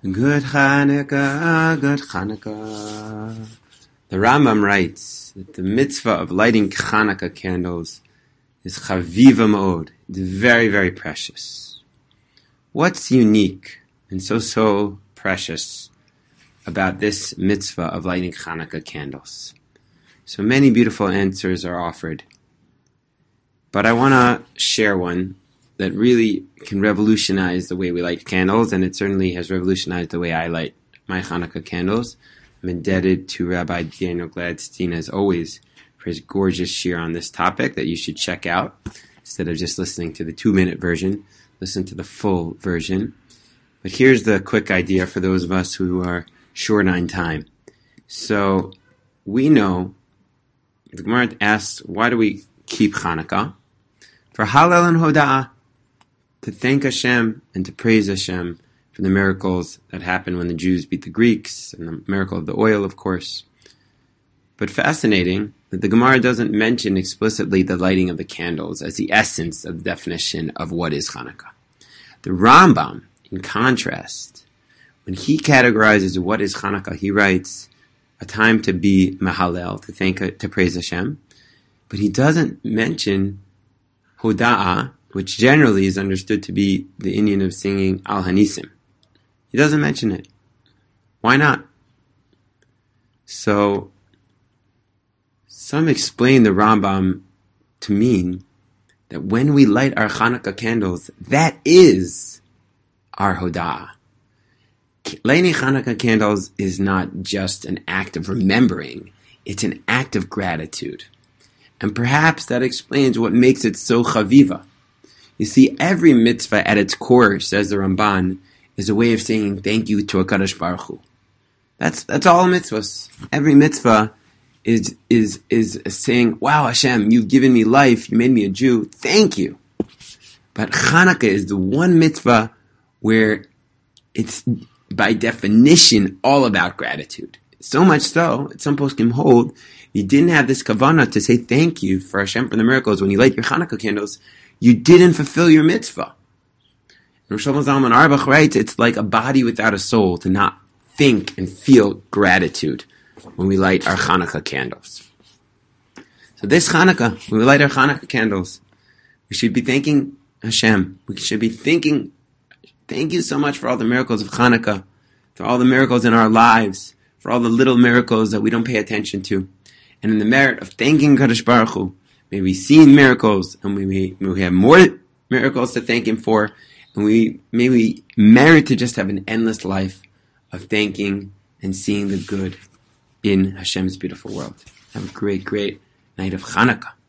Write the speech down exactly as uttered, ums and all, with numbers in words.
Good Hanukkah, good Hanukkah. The Rambam writes that the mitzvah of lighting Hanukkah candles is chaviva ma'od. It's very, very precious. What's unique and so, so precious about this mitzvah of lighting Hanukkah candles? So many beautiful answers are offered. But I want to share one that really can revolutionize the way we light candles, and it certainly has revolutionized the way I light my Hanukkah candles. I'm indebted to Rabbi Daniel Gladstein, as always, for his gorgeous shir on this topic that you should check out. Instead of just listening to the two-minute version, listen to the full version. But here's the quick idea for those of us who are short on time. So we know, the Gemara asks, why do we keep Hanukkah? For Hallel and Hoda'ah, to thank Hashem and to praise Hashem for the miracles that happened when the Jews beat the Greeks, and the miracle of the oil, of course. But fascinating that the Gemara doesn't mention explicitly the lighting of the candles as the essence of the definition of what is Hanukkah. The Rambam, in contrast, when he categorizes what is Hanukkah, he writes a time to be Mahalel, to thank, to praise Hashem, but he doesn't mention Hoda'ah, which generally is understood to be the Indian of singing Al Hanisim. He doesn't mention it. Why not? So, some explain the Rambam to mean that when we light our Hanukkah candles, that is our Hoda'ah. Lighting Hanukkah candles is not just an act of remembering, it's an act of gratitude. And perhaps that explains what makes it so chaviva. You see, every mitzvah at its core, says the Ramban, is a way of saying thank you to HaKadosh Baruch Hu. That's that's all mitzvahs. Every mitzvah is is is saying, wow, Hashem, you've given me life, you made me a Jew, thank you. But Hanukkah is the one mitzvah where it's by definition all about gratitude. So much so, at some poskim hold, you didn't have this kavanah to say thank you for Hashem for the miracles when you light your Hanukkah candles, you didn't fulfill your mitzvah. Rosh Hashanah Zalman Auerbach writes, it's like a body without a soul to not think and feel gratitude when we light our Hanukkah candles. So this Hanukkah, when we light our Hanukkah candles, we should be thanking Hashem. We should be thinking, thank you so much for all the miracles of Hanukkah, for all the miracles in our lives, for all the little miracles that we don't pay attention to. And in the merit of thanking Kadosh Baruch Hu, may we see miracles, and we may, may we have more miracles to thank Him for, and we may we merit to just have an endless life of thanking and seeing the good in Hashem's beautiful world. Have a great, great night of Hanukkah.